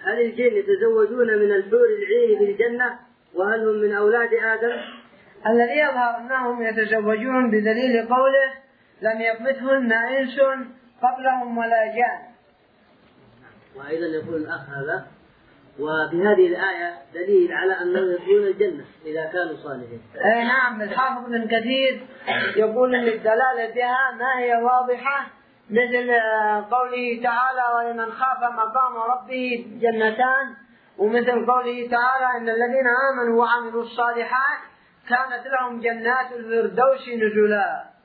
هل الجن يتزوجون من الحور العين في الجنة؟ وهل هم من أولاد آدم؟ الذي يظهر أنهم يتزوجون بدليل قوله لم يطمثهن إنس قبلهم ولا جان. وأيضا يقول الأخ هذا وفي هذه الآية دليل على أنهم يدخلون الجنة إذا كانوا صالحين. أي نعم، الحافظ ابن كثير يقول أن الدلالة بها ما هي واضحة، مثل قوله تعالى ولمن خاف مقام ربه جنتان، ومثل قوله تعالى إن الذين آمنوا وعملوا الصالحات كانت لهم جنات الفردوس نزلا.